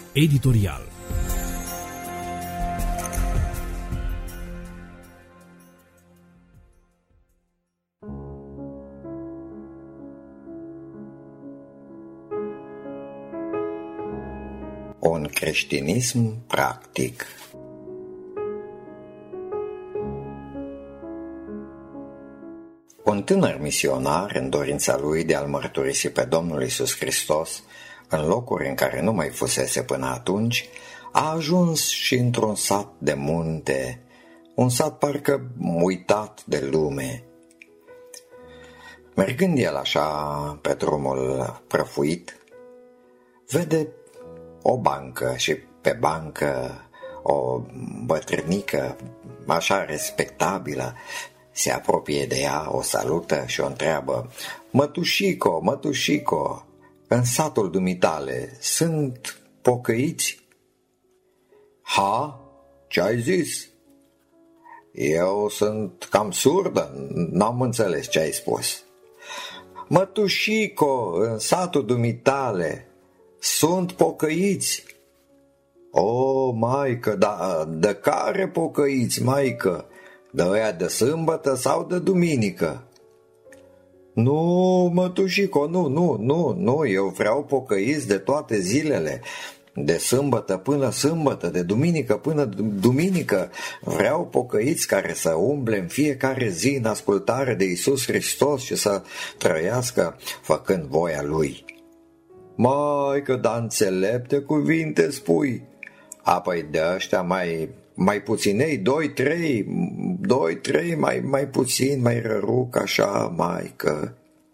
Editorial. Un creștinism practic. Un tânăr misionar, în dorința lui de a-L mărturisi pe Domnul Iisus Hristos în locuri în care nu mai fusese până atunci, a ajuns și într-un sat de munte, un sat parcă uitat de lume. Mergând el așa pe drumul prăfuit, vede o bancă și pe bancă o bătrânică așa respectabilă. Se apropie de ea, o salută și o întreabă: Mătușico, mătușico, în satul dumitale sunt pocăiți?" Ha? Ce-ai zis?" Eu sunt cam surdă, n-am înțeles ce ai spus." Mătușico, în satul dumitale sunt pocăiți?" O, maică, dar de care pocăiți, maică? De ăia de sâmbătă sau de duminică?" Nu, mătușico, nu, eu vreau pocăiți de toate zilele, de sâmbătă până sâmbătă, de duminică până duminică. Vreau pocăiți care să umble în fiecare zi în ascultare de Iisus Hristos și să trăiască făcând voia Lui." Maică, dar înțelepte cuvinte spui. Apoi de ăștia mai puținei, 2-3, mai puțin, mai răruc așa, maică.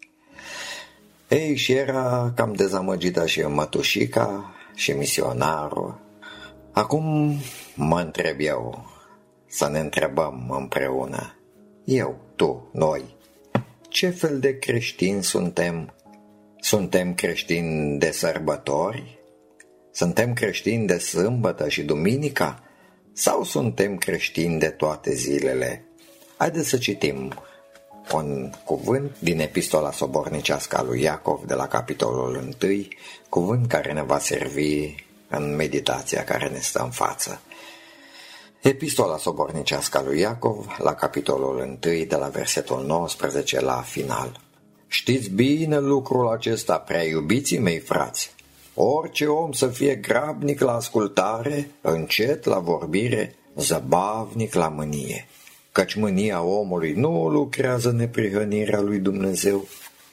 Ei, și era cam dezamăgită și mătușica și misionarul. Acum mă întreb eu, să ne întrebăm împreună, eu, tu, noi, ce fel de creștini suntem? Suntem creștini de sărbători? Suntem creștini de sâmbătă și duminica? Sau suntem creștini de toate zilele? Haideți să citim un cuvânt din Epistola Sobornicească a lui Iacov de la capitolul 1, cuvânt care ne va servi în meditația care ne stă în față. Epistola Sobornicească a lui Iacov la capitolul 1 de la versetul 19 la final. Știți bine lucrul acesta, prea iubiții mei frați. Orice om să fie grabnic la ascultare, încet la vorbire, zăbavnic la mânie, căci mânia omului nu lucrează neprihănirea lui Dumnezeu.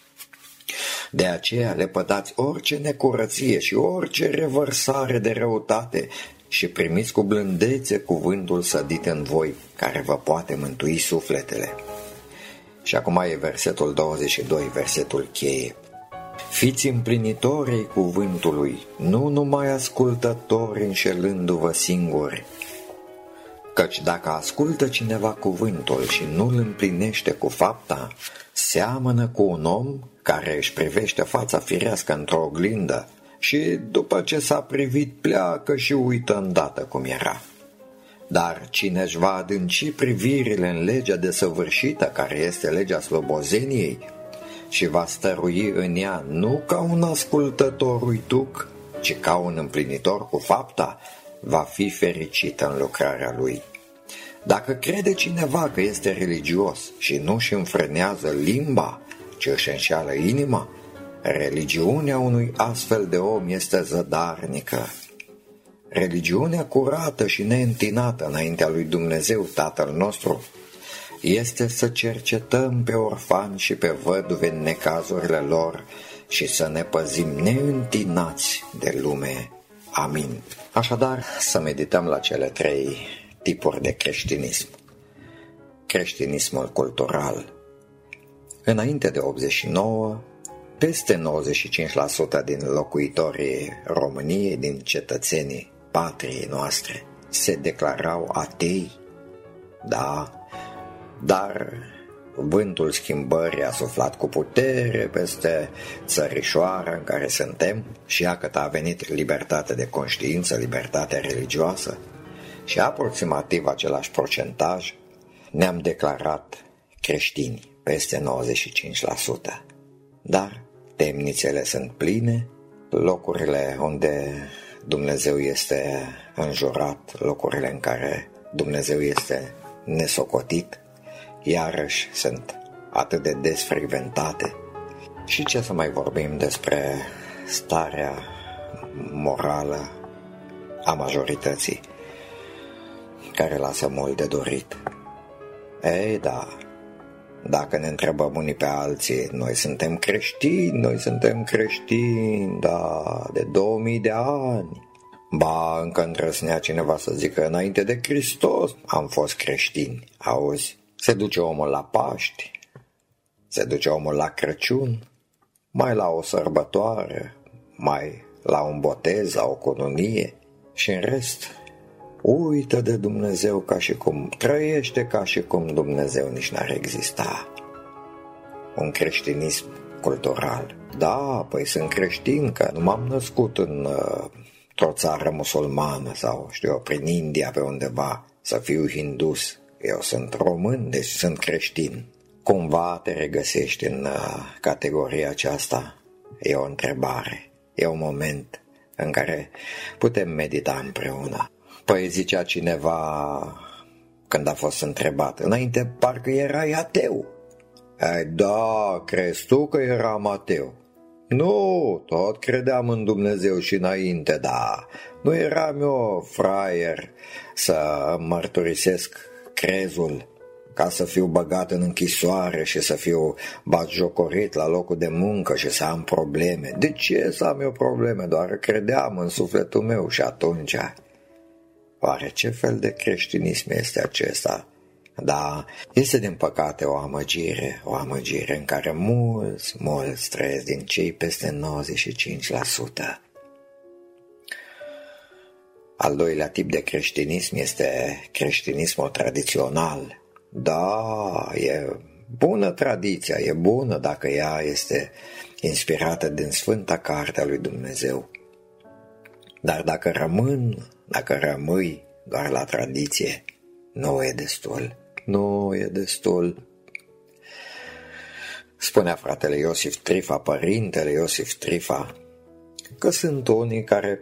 De aceea lepădați orice necurăție și orice revărsare de răutate și primiți cu blândețe cuvântul sădit în voi, care vă poate mântui sufletele. Și acum e versetul 22, versetul cheie. Fiți împlinitorii cuvântului, nu numai ascultători înșelându-vă singuri. Căci dacă ascultă cineva cuvântul și nu îl împlinește cu fapta, seamănă cu un om care își privește fața firească într-o oglindă și după ce s-a privit pleacă și uită îndată cum era. Dar cine își va adânci privirile în legea desăvârșită, care este legea slobozeniei, și va stărui în ea nu ca un ascultător uituc, ci ca un împlinitor cu fapta, va fi fericit în lucrarea lui. Dacă crede cineva că este religios și nu își înfrânează limba, ci își înșeală inima, religiunea unui astfel de om este zădarnică. Religiunea curată și neîntinată înaintea lui Dumnezeu Tatăl nostru este să cercetăm pe orfani și pe văduve în necazurile lor și să ne păzim neîntinați de lume. Amin. Așadar, să medităm la cele 3 tipuri de creștinism. Creștinismul cultural. Înainte de 89, peste 95% din locuitorii României, din cetățenii patriei noastre, se declarau atei. Da, dar vântul schimbării a suflat cu putere peste țărișoara în care suntem și iată a venit libertatea de conștiință, libertatea religioasă și aproximativ același procentaj ne-am declarat creștini, peste 95%. Dar temnițele sunt pline, locurile unde Dumnezeu este înjurat, locurile în care Dumnezeu este nesocotit, iarăși sunt atât de des frecventate. Și ce să mai vorbim despre starea morală a majorității, care lasă mult de dorit. Ei, da, dacă ne întrebăm unii pe alții, noi suntem creștini, da, de 2000 de ani. Ba, încă îndrăznea cineva să zică, înainte de Hristos am fost creștini. Auzi, se duce omul la Paști, se duce omul la Crăciun, mai la o sărbătoare, mai la un botez, la o cununie și în rest uită de Dumnezeu ca și cum, trăiește ca și cum Dumnezeu nici n-ar exista. Un creștinism cultural. Da, păi sunt creștin, că nu m-am născut într-o țară musulmană sau, știu eu, prin India pe undeva, să fiu hindus. Eu sunt român, deci sunt creștin. Cumva te regăsești în categoria aceasta? E o întrebare, e un moment în care putem medita împreună. Păi zicea cineva când a fost întrebat, înainte parcă erai ateu. Da, crezi tu că eram ateu? Nu, tot credeam în Dumnezeu și înainte, da. Nu eram eu fraier să mărturisesc crezul ca să fiu băgat în închisoare și să fiu batjocorit la locul de muncă și să am probleme. De ce să am eu probleme? Doar credeam în sufletul meu și atunci... Oare ce fel de creștinism este acesta? Da, este din păcate o amăgire în care mulți trăiesc din cei peste 95%. Al doilea tip de creștinism este creștinismul tradițional. Da, e bună tradiția, e bună dacă ea este inspirată din Sfânta Carte a lui Dumnezeu. Dar dacă rămâi doar la tradiție, nu e destul. Spunea fratele Iosif Trifa, părintele Iosif Trifa, că sunt unii care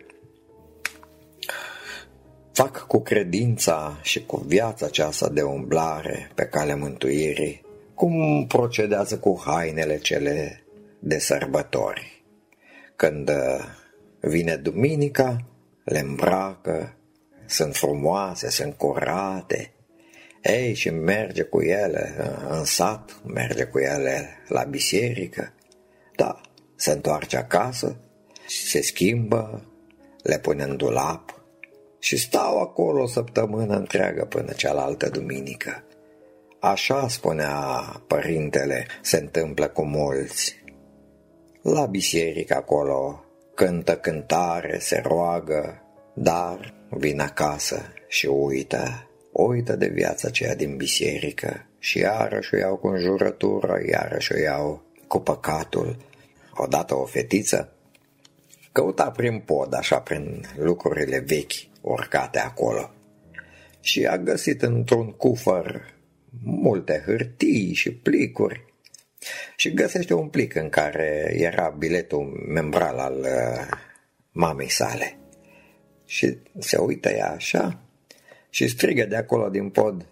fac cu credința și cu viața aceasta de umblare pe calea mântuirii, cum procedează cu hainele cele de sărbători. Când vine duminica, le îmbracă, sunt frumoase, sunt curate, și merge cu ele în sat, merge cu ele la biserică, da, se întoarce acasă, se schimbă, le pune în dulap și stau acolo o săptămână întreagă până cealaltă duminică. Așa, spunea părintele, se întâmplă cu mulți. La biserică acolo cântă cântare, se roagă, dar vin acasă și uită de viața aceea din biserică și iarăși o iau cu înjurătură, iarăși o iau cu păcatul. Odată o fetiță căuta prin pod, așa, prin lucrurile vechi urcate acolo și a găsit într-un cufăr multe hârtii și plicuri și găsește un plic în care era biletul membral al mamei sale și se uită ea așa și strigă de acolo din pod: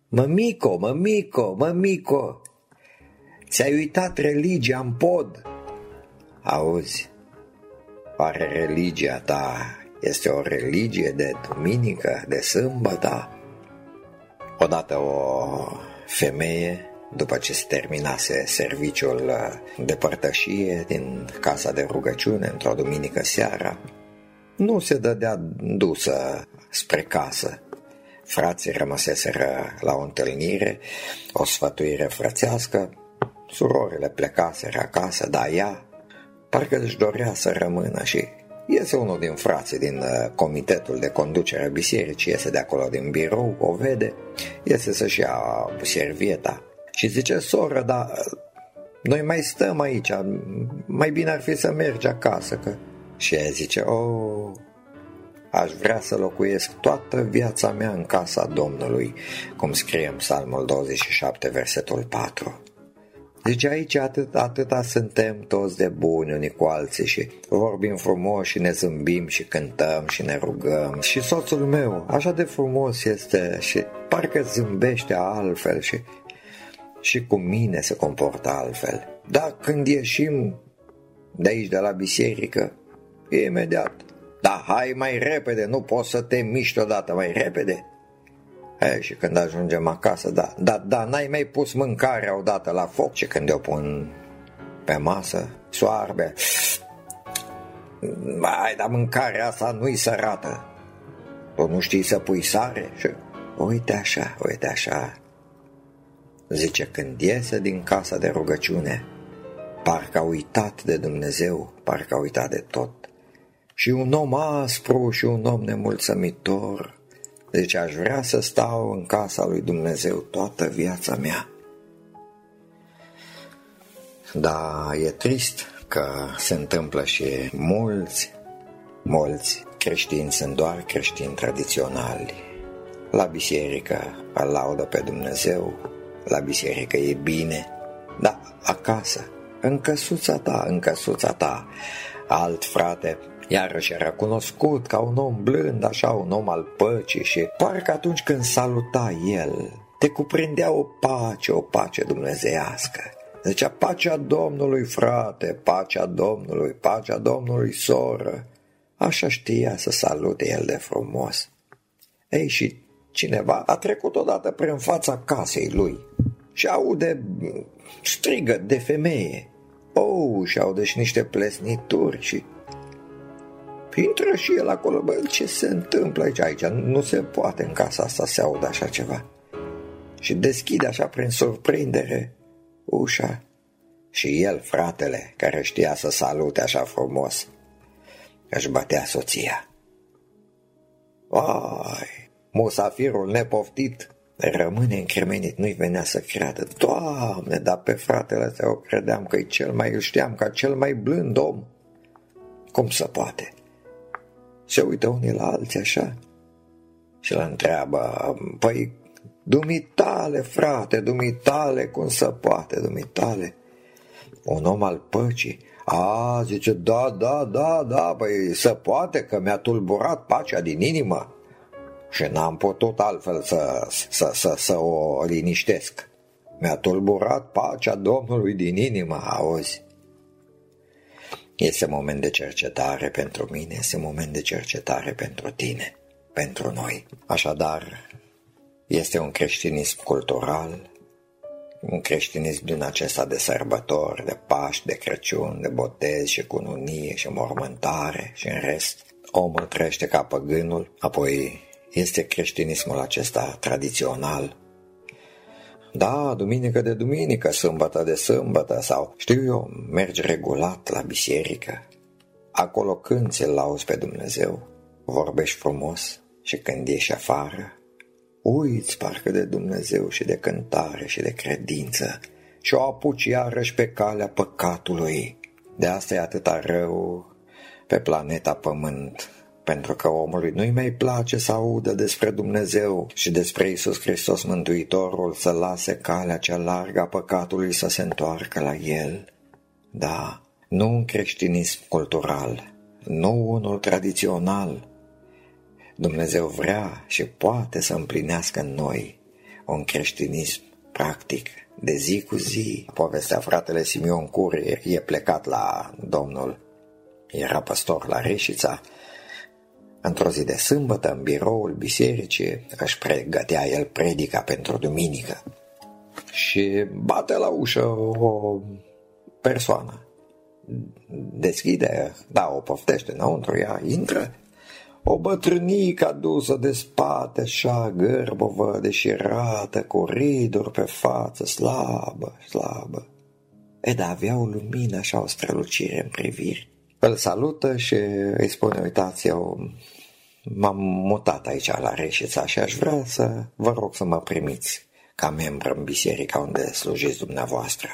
Mămico, ți-ai uitat religia în pod. Auzi, oare religia ta este o religie de duminică, de sâmbătă? Odată o femeie, după ce se terminase serviciul de părtășie din casa de rugăciune într-o duminică seara, nu se dădea dusă spre casă. Frații rămăseseră la o întâlnire, o sfătuire frățească, surorile plecaseră acasă, dar ea parcă își dorea să rămână și iese unul din frații din comitetul de conducere a bisericii, iese de acolo din birou, o vede, iese să-și ia servieta și zice: soră, dar noi mai stăm aici, mai bine ar fi să mergi acasă. Și ea zice: aș vrea să locuiesc toată viața mea în casa Domnului, cum scrie în Psalmul 27, versetul 4. Deci aici atâta suntem toți de buni unii cu alții și vorbim frumos și ne zâmbim și cântăm și ne rugăm. Și soțul meu așa de frumos este și parcă zâmbește altfel și cu mine se comportă altfel. Dar când ieșim de aici, de la biserică, imediat, da, hai mai repede, nu poți să te miști odată mai repede. Și când ajungem acasă, da, n-ai mai pus mâncarea odată la foc. Și când o pun pe masă, soarbe, hai, dar mâncarea asta nu-i sărată. Tu nu știi să pui sare? Și uite așa. Zice, când iese din casa de rugăciune, parcă a uitat de Dumnezeu, parcă a uitat de tot. Și un om aspru și un om nemulțumitor. Deci aș vrea să stau în casa lui Dumnezeu toată viața mea. Dar e trist că se întâmplă și mulți creștini sunt doar creștini tradiționali. La biserică îl laudă pe Dumnezeu, la biserică e bine, dar acasă, în căsuța ta, alt frate iarăși era cunoscut ca un om blând, așa, un om al păcii și parcă atunci când saluta el, te cuprindea o pace dumnezeiască. Zicea, pacea Domnului, frate, pacea Domnului, soră. Așa știa să salute el de frumos. Ei, și cineva a trecut odată prin fața casei lui și aude strigă de femeie. Și aude și niște plesnituri și intră și el acolo, ce se întâmplă aici? Nu se poate în casa asta să audă așa ceva. Și deschide așa prin surprindere ușa și el, fratele, care știa să salute așa frumos, își bătea soția. Musafirul nepoftit rămâne încremenit, nu-i venea să creadă. Doamne, dar pe fratele tău credeam că îl știam ca cel mai blând om. Cum se poate? Se uită unii la alții așa și îl întreabă, păi, dumitale, frate, dumitale, cum se poate, dumitale? Un om al păcii, zice, da, păi se poate că mi-a tulburat pacea din inimă și n-am putut altfel să o liniștesc. Mi-a tulburat pacea Domnului din inimă, auzi? Este moment de cercetare pentru mine, este moment de cercetare pentru tine, pentru noi. Așadar, este un creștinism cultural, un creștinism din acesta de sărbători, de Paști, de Crăciun, de botez și cununie și mormântare și în rest. Omul trăiește ca păgânul, apoi este creștinismul acesta tradițional. Da, duminică de duminică, sâmbătă de sâmbătă sau, știu eu, mergi regulat la biserică. Acolo când ți-l lauzi pe Dumnezeu, vorbești frumos și când ieși afară, uiți parcă de Dumnezeu și de cântare și de credință și o apuci iarăși pe calea păcatului. De asta e atâta rău pe planeta Pământ, pentru că omului nu-i mai place să audă despre Dumnezeu și despre Iisus Hristos Mântuitorul, să lase calea cea largă a păcatului să se întoarcă la El. Da, nu un creștinism cultural, nu unul tradițional. Dumnezeu vrea și poate să împlinească în noi un creștinism practic, de zi cu zi. Povestea fratele Simeon Curi, e plecat la Domnul, era păstor la Reșița. Într-o zi de sâmbătă, în biroul bisericii, își pregătea el predica pentru duminică și bate la ușă o persoană. Deschide, o poftește înăuntru, ea intră. O bătrânică adusă de spate, așa, gârbovă, deșirată, cu riduri pe față, slabă. Dar avea o lumină, așa, o strălucire în priviri. Îl salută și îi spune, uitați, eu m-am mutat aici la Reșița și aș vrea să vă rog să mă primiți ca membru în biserica unde slujiți dumneavoastră.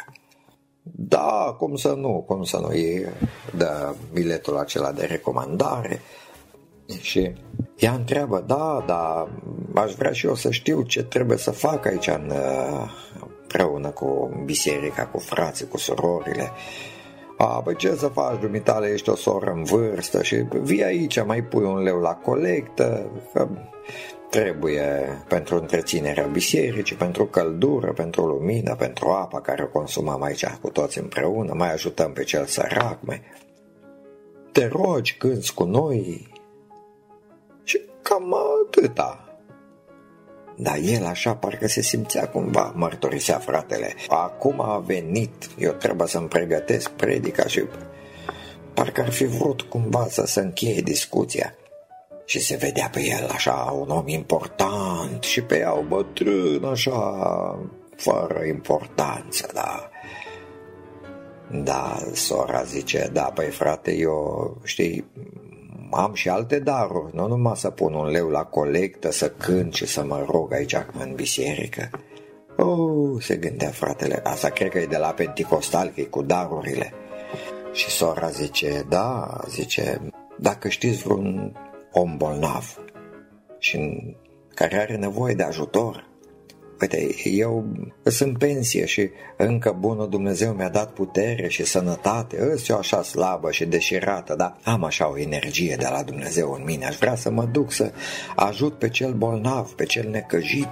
Da, cum să nu, îi dă biletul acela de recomandare și ea întreabă, da, aș vrea și eu să știu ce trebuie să fac aici împreună cu biserica, cu frații, cu surorile. Băi, ce să faci, dumitale, ești o soră în vârstă și vii aici, mai pui un leu la colectă, că trebuie pentru întreținerea bisericii, pentru căldură, pentru lumină, pentru apa care o consumăm aici cu toți împreună, mai ajutăm pe cel sărac, mai te rogi, cânți cu noi și cam atâta. Dar el așa parcă se simțea cumva, mărturisea fratele. Acum a venit, eu trebuie să-mi pregătesc predica și parcă ar fi vrut cumva să se încheie discuția. Și se vedea pe el așa un om important și pe ea o bătrân așa, fără importanță, da. Da, sora zice, da, păi frate, eu, știi, am și alte daruri, nu numai să pun un leu la colectă, să cânt și să mă rog aici în biserică. Se gândea fratele, asta cred că e de la Penticostal, că e cu darurile. Și sora zice, da, zice, dacă știți vreun om bolnav și care are nevoie de ajutor, uite, eu sunt în pensie și încă bunul Dumnezeu mi-a dat putere și sănătate, îs eu așa slabă și deșirată, dar am așa o energie de la Dumnezeu în mine, aș vrea să mă duc să ajut pe cel bolnav, pe cel necăjit.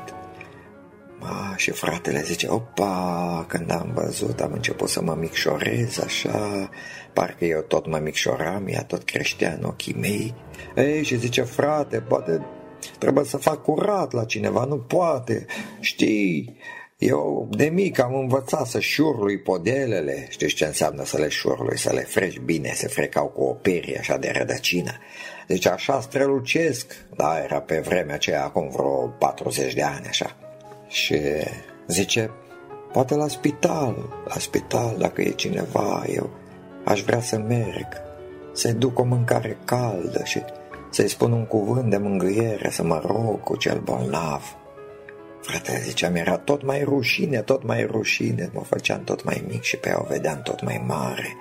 Și fratele zice, opa, când am văzut, am început să mă micșorez așa, parcă eu tot mă micșoram, ea tot creștea în ochii mei. Și zice, frate, poate trebuie să fac curat la cineva, nu poate, știi, eu de mic am învățat să șurlui podelele, știi ce înseamnă să le șurlui, să le freci bine, se frecau cu o perie așa de rădăcină, deci așa strălucesc, da, era pe vremea aceea, acum vreo 40 de ani așa, și zice, poate la spital, dacă e cineva, eu aș vrea să merg, să-i duc o mâncare caldă și să-i spun un cuvânt de mângâiere, să mă rog cu cel bolnav. Fratele zicea, mi-era tot mai rușine, mă făceam tot mai mic și pe ea o vedeam tot mai mare.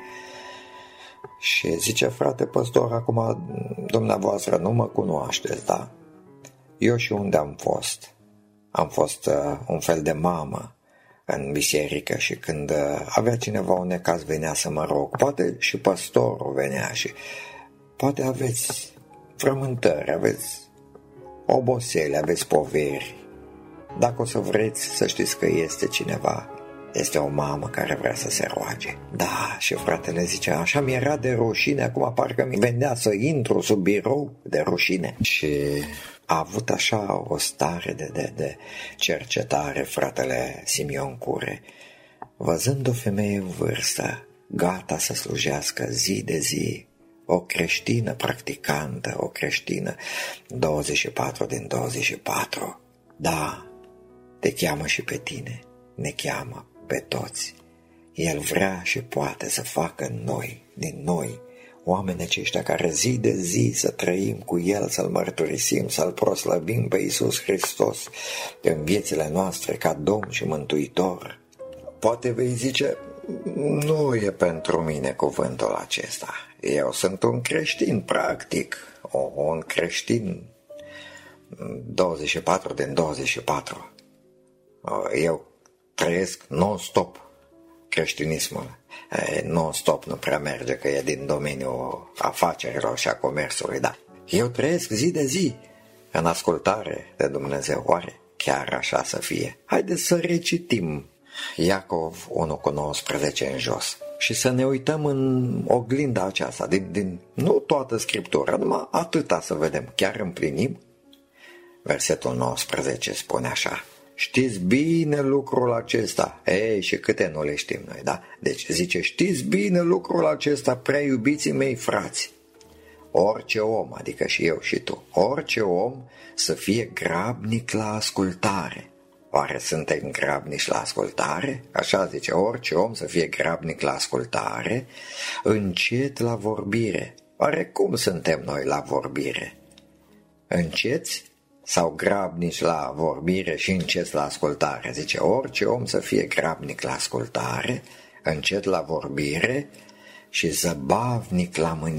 Și zice, frate păstor, acum dumneavoastră nu mă cunoașteți, da? Eu și unde am fost? Am fost un fel de mamă în biserică și când avea cineva un necaz venea să mă rog, poate și păstorul venea și poate aveți frământări, aveți obosele, aveți poveri. Dacă o să vreți să știți că este cineva, este o mamă care vrea să se roage. Da, și fratele zice, așa mi-era de rușine, acum parcă mi venea să intru sub birou de rușine. Și a avut așa o stare de cercetare fratele Simion Cure, văzând o femeie în vârstă, gata să slujească zi de zi, o creștină practicantă, o creștină 24 din 24. Da, te cheamă și pe tine, ne cheamă pe toți. El vrea și poate să facă în noi, din noi, oamenii aceștia care zi de zi să trăim cu El, să-L mărturisim, să-L proslăvim pe Iisus Hristos în viețile noastre ca Domn și Mântuitor. Poate vei zice, nu e pentru mine cuvântul acesta. Eu sunt un creștin practic, un creștin 24 din 24. Eu trăiesc non-stop creștinismul. Non-stop nu prea merge, că e din domeniul afacerilor și a comerțului, da. Eu trăiesc zi de zi în ascultare de Dumnezeu. Oare chiar așa să fie? Haideți să recitim Iacov 1:19 în jos și să ne uităm în oglinda aceasta, din nu toată Scriptura, numai atâta să vedem. Chiar împlinim? Versetul 19 spune așa, știți bine lucrul acesta. Și câte nu le știm noi, da? Deci zice, știți bine lucrul acesta, prea iubiții mei frați. Orice om, adică și eu și tu, orice om să fie grabnic la ascultare. Oare suntem grabnici la ascultare? Așa zice, orice om să fie grabnic la ascultare, încet la vorbire. Oare cum suntem noi la vorbire? Înceți sau grabnici la vorbire și încet la ascultare? Zice, orice om să fie grabnic la ascultare, încet la vorbire și zăbavnic la mânie.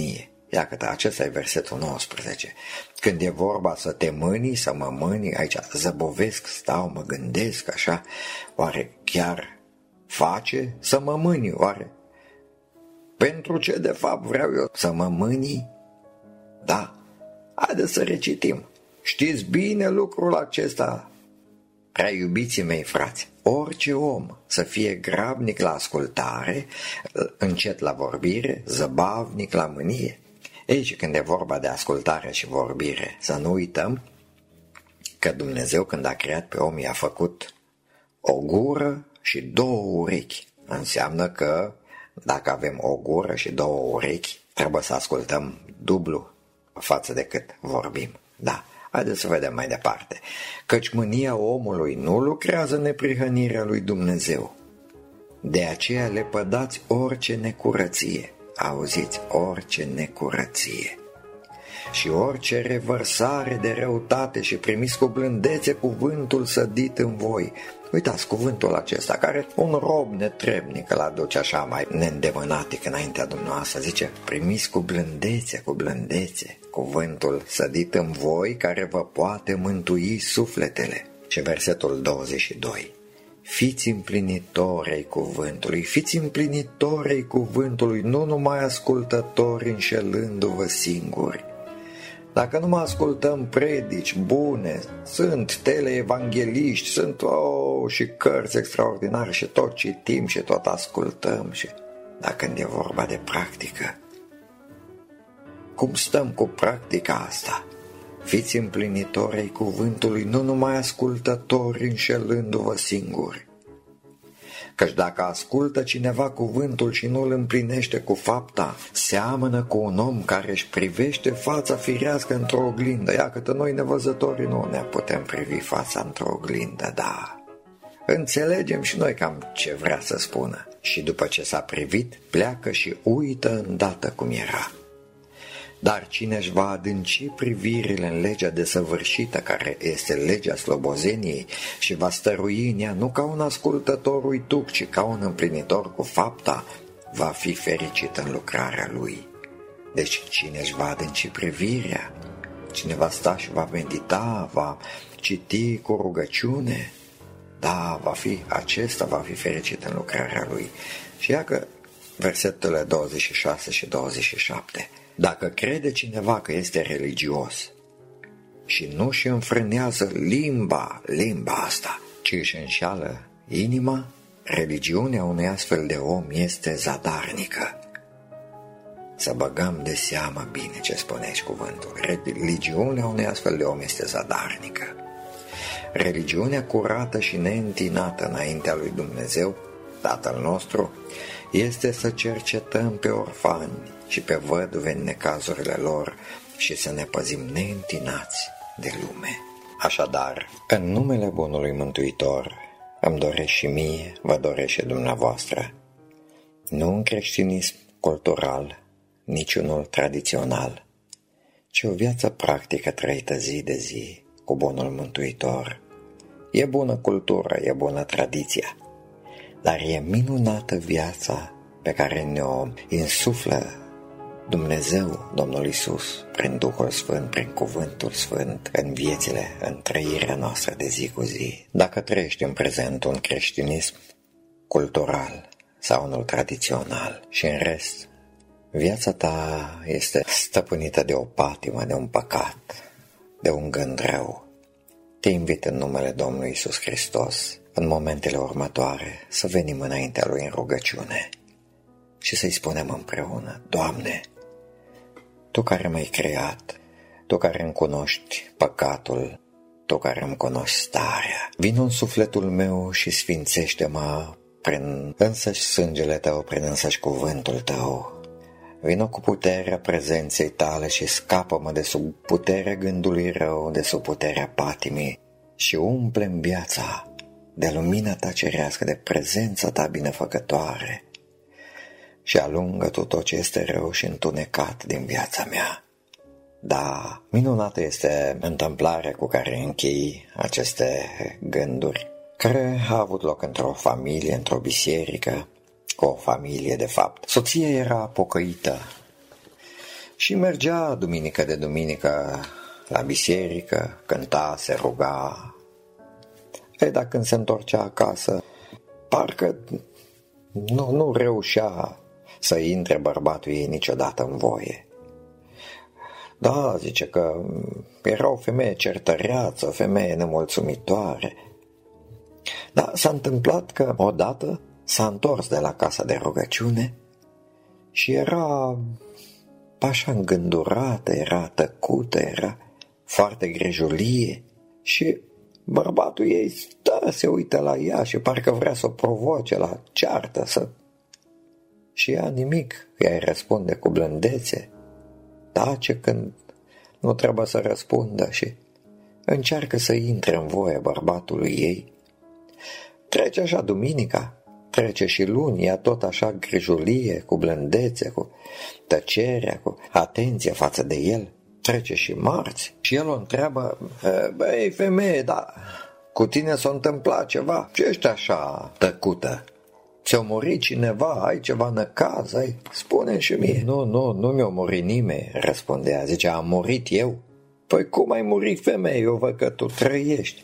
Iată, acesta e versetul 19. Când e vorba să te mânii, să mă mânii, aici zăbovesc, stau, mă gândesc, așa, oare chiar face să mă mânii, oare? Pentru ce de fapt vreau eu să mă mânii? Da, haideți să recitim. Știți bine lucrul acesta, prea iubiții mei frați, orice om să fie grabnic la ascultare, încet la vorbire, zăbavnic la mânie. Ei, și când e vorba de ascultare și vorbire, să nu uităm că Dumnezeu, când a creat pe om, i-a făcut o gură și două urechi. Înseamnă că dacă avem o gură și două urechi, trebuie să ascultăm dublu față de cât vorbim. Da, haideți să vedem mai departe. Căci mânia omului nu lucrează în neprihănirea lui Dumnezeu. De aceea lepădați orice necurăție. Auziți, orice necurăție și orice revărsare de răutate și primiți cu blândețe cuvântul sădit în voi. Uitați cuvântul acesta, care un rob netrebnic îl aduce așa mai neîndemânatic înaintea dumneavoastră. Zice, primiți cu blândețe cuvântul sădit în voi, care vă poate mântui sufletele. Și versetul 22. Fiți împlinitori ai cuvântului, fiți împlinitori ai cuvântului, nu numai ascultători înșelându-vă singuri. Dacă nu mai ascultăm predici bune, sunt teleevangeliști, sunt și cărți extraordinare și tot citim și tot ascultăm, și dar când e vorba de practică, cum stăm cu practica asta? Fiți împlinitori ai cuvântului, nu numai ascultători înșelându-vă singuri. Căci dacă ascultă cineva cuvântul și nu îl împlinește cu fapta, seamănă cu un om care își privește fața firească într-o oglindă. Iată, noi nevăzătorii nu ne putem privi fața într-o oglindă, da. Înțelegem și noi cam ce vrea să spună. Și după ce s-a privit, pleacă și uită îndată cum era. Dar cine își va adânci privirile în legea desăvârșită, care este legea slobozeniei, și va stărui în ea nu ca un ascultător uituc, ci ca un împlinitor cu fapta, va fi fericit în lucrarea lui. Deci cine își va adânci privirea, cine va sta și va medita, va citi cu rugăciune, da, acesta va fi fericit în lucrarea lui. Și ia că versetele 26 și 27. Dacă crede cineva că este religios și nu își înfrânează limba asta, ci își înșeală inima, religiunea unui astfel de om este zadarnică. Să băgăm de seamă bine ce spune aici cuvântul. Religiunea unui astfel de om este zadarnică. Religiunea curată și neîntinată înaintea lui Dumnezeu, Tatăl nostru, este să cercetăm pe orfani și pe văduve în necazurile lor și să ne păzim neîntinați de lume. Așadar, în numele Bunului Mântuitor, îmi doresc și mie, vă doresc și dumneavoastră, nu un creștinism cultural, nici unul tradițional, ci o viață practică trăită zi de zi cu Bunul Mântuitor. E bună cultură, e bună tradiția, dar e minunată viața pe care ne-o insuflă Dumnezeu, Domnul Iisus, prin Duhul Sfânt, prin Cuvântul Sfânt, în viețile, în trăirea noastră de zi cu zi. Dacă trăiești în prezent un creștinism cultural sau unul tradițional și în rest, viața ta este stăpânită de o patimă, de un păcat, de un gând rău, te invit în numele Domnului Iisus Hristos, în momentele următoare, să venim înaintea Lui în rugăciune și să-i spunem împreună: Doamne, Tu care m-ai creat, Tu care îmi cunoști păcatul, Tu care îmi cunoști starea, vino în sufletul meu și sfințește-mă prin însăși sângele Tău, prin însăși cuvântul Tău. Vino cu puterea prezenței Tale și scapă-mă de sub puterea gândului rău, de sub puterea patimii și umple-mi viața de lumina Ta cerească, de prezența Ta binefăcătoare și alungă Tu tot ce este rău și întunecat din viața mea. Da, minunată este întâmplarea cu care închei aceste gânduri, care a avut loc într-o familie, într-o biserică, cu o familie de fapt. Soția era pocăită Și mergea duminică de duminică la biserică, cânta, se ruga. Dar când se întorcea acasă, parcă nu reușea să intre bărbatul ei niciodată în voie. Da, zice că era o femeie certăreață, o femeie nemulțumitoare. Dar s-a întâmplat că odată s-a întors de la casa de rugăciune și era așa îngândurată, era tăcută, era foarte grijulie și bărbatul ei se uită la ea și parcă vrea să o provoace la ceartă, și ea nimic, ea îi răspunde cu blândețe, tace când nu trebuie să răspundă și încearcă să intre în voie bărbatului ei. Trece așa duminica, trece și luni, ea tot așa grijulie, cu blândețe, cu tăcerea, cu atenție față de el. Trece și marți și el o întreabă, băi femeie, da, cu tine s-a întâmplat ceva? Ce ești așa tăcută? Ți-a murit cineva? Ai ceva năcaz? Spune și mie. Nu mi-a murit nimeni, răspundea. Zice, am murit eu. Păi cum ai murit, femeie? Eu văd că tu trăiești.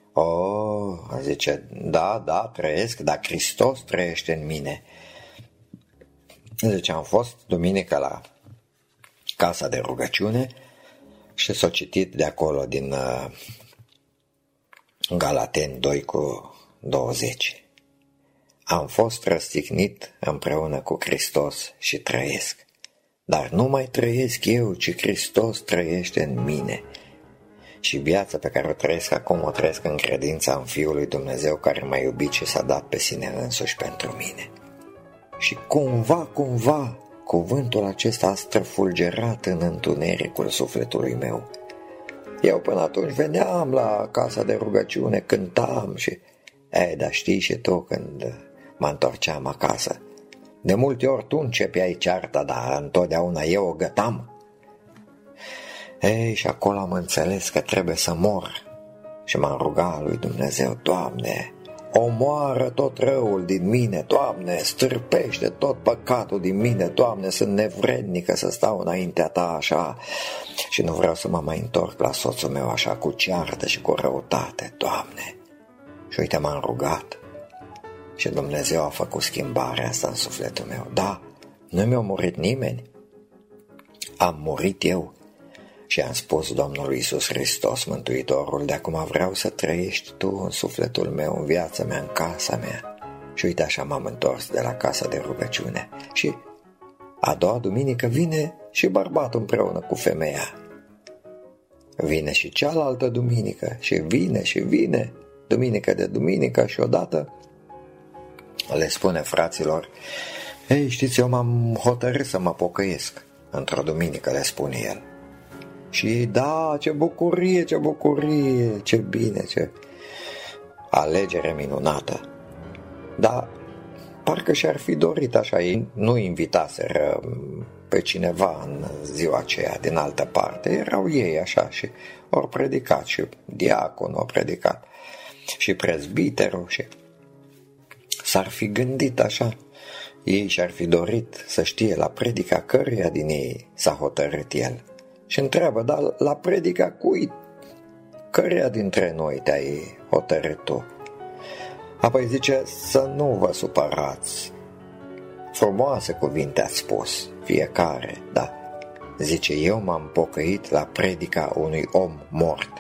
Zice, da, trăiesc, dar Hristos trăiește în mine. Zice, am fost duminică la casa de rugăciune și s-a citit de acolo din Galateni 2:20. Am fost răstignit împreună cu Hristos și trăiesc. Dar nu mai trăiesc eu, ci Hristos trăiește în mine. Și viața pe care o trăiesc acum o trăiesc în credința în Fiul lui Dumnezeu care m-a iubit și s-a dat pe sine însuși pentru mine. Și cumva, cuvântul acesta a străfulgerat în întunericul sufletului meu. Eu până atunci veneam la casa de rugăciune, cântam și... dar știi și tu când mă întorceam acasă, de multe ori tu începeai cearta, dar întotdeauna eu o gătam. Și acolo am înțeles că trebuie să mor și m-am rugat lui Dumnezeu, Doamne, omoară tot răul din mine, Doamne, stârpește tot păcatul din mine, Doamne, sunt nevrednică să stau înaintea Ta așa și nu vreau să mă mai întorc la soțul meu așa cu ceartă și cu răutate, Doamne. Și uite, m-am rugat și Dumnezeu a făcut schimbarea asta în sufletul meu. Da, nu mi-a murit nimeni, am murit eu și am spus Domnului Iisus Hristos, Mântuitorul, de acum vreau să trăiești Tu în sufletul meu, în viața mea, în casa mea. Și uite așa m-am întors de la casa de rugăciune și a doua duminică vine și bărbatul împreună cu femeia. Vine și cealaltă duminică și vine, duminică de duminică și odată le spune fraților, știți, eu m-am hotărât să mă pocăiesc. Într-o duminică le spune el. Și da, ce bucurie, ce bine, ce alegere minunată. Dar parcă și-ar fi dorit așa, ei nu invitaseră pe cineva în ziua aceea din altă parte, erau ei așa și ori predicat și diaconul a predicat și prezbiterul și s-ar fi gândit așa, ei și-ar fi dorit să știe la predica căruia din ei s-a hotărât el. Și întreabă, dar la predica cui, căreia dintre noi te-ai hotărât tu? Apoi zice, să nu vă supărați. Frumoase cuvinte ați spus, fiecare, da. Zice, eu m-am pocăit la predica unui om mort.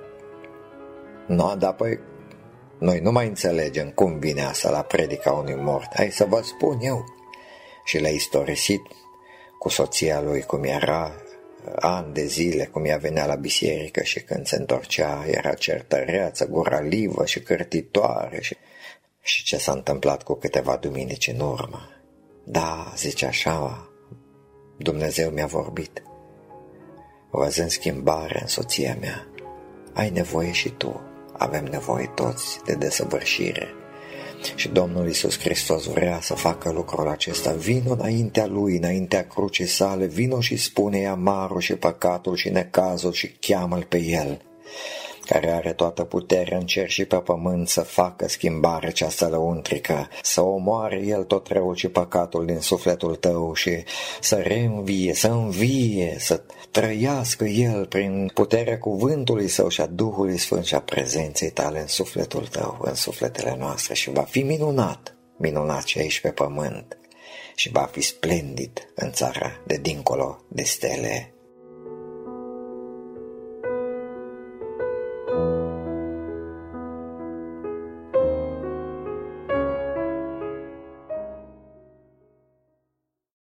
Dar păi, noi nu mai înțelegem cum vine asta la predica unui mort. Hai să vă spun eu. Și le-a istorisit cu soția lui cum era ani de zile, cum ea venea la biserică și când se întorcea era certăreață, guralivă și cârtitoare și ce s-a întâmplat cu câteva duminici în urmă. Da, zice așa, Dumnezeu mi-a vorbit. Văzând schimbarea în soția mea, ai nevoie și tu, avem nevoie toți de desăvârșire. Și Domnul Iisus Hristos vrea să facă lucrul acesta. Vino înaintea Lui, înaintea crucii sale, vino și spune-i amarul și păcatul și necazul și cheamă-L pe El. care are toată puterea în cer și pe pământ să facă schimbarea aceasta lăuntrică, să omoare El tot răul și păcatul din sufletul tău și să reînvie, să învie, să trăiască El prin puterea cuvântului Său și a Duhului Sfânt și a prezenței tale în sufletul tău, în sufletele noastre și va fi minunat și aici pe pământ și va fi splendid în țara de dincolo de stele.